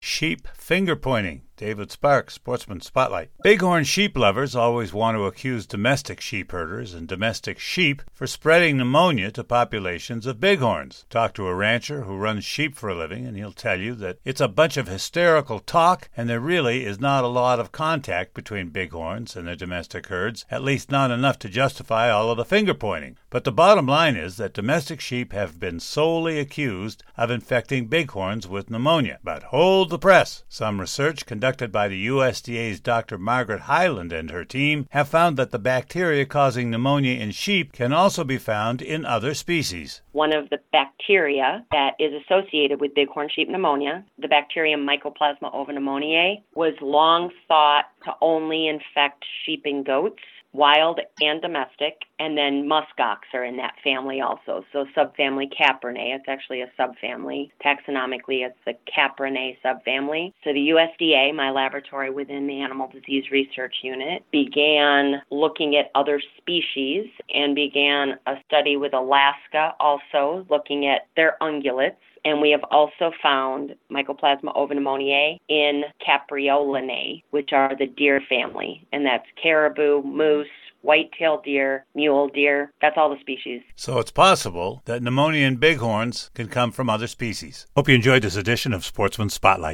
Sheep finger pointing. David Sparks, Sportsman Spotlight. Bighorn sheep lovers always want to accuse domestic sheep herders and domestic sheep for spreading pneumonia to populations of bighorns. Talk to a rancher who runs sheep for a living, and he'll tell you that it's a bunch of hysterical talk, and there really is not a lot of contact between bighorns and their domestic herds, at least not enough to justify all of the finger pointing. But the bottom line is that domestic sheep have been solely accused of infecting bighorns with pneumonia. But hold the press. Some research conducted by the USDA's Dr. Margaret Hyland and her team have found that the bacteria causing pneumonia in sheep can also be found in other species. One of the bacteria that is associated with bighorn sheep pneumonia, the bacterium Mycoplasma ovipneumoniae, was long thought to only infect sheep and goats, wild and domestic, and then muskox are in that family also. So subfamily Caprinae, it's actually a subfamily. Taxonomically, it's the Caprinae subfamily. So the USDA, my laboratory within the Animal Disease Research Unit, began looking at other species and began a study with Alaska also looking at their ungulates. And we have also found Mycoplasma ovipneumoniae in Capreolinae, which are the deer family. And that's caribou, moose, white-tailed deer, mule deer. That's all the species. So it's possible that pneumonia in bighorns can come from other species. Hope you enjoyed this edition of Sportsman Spotlight.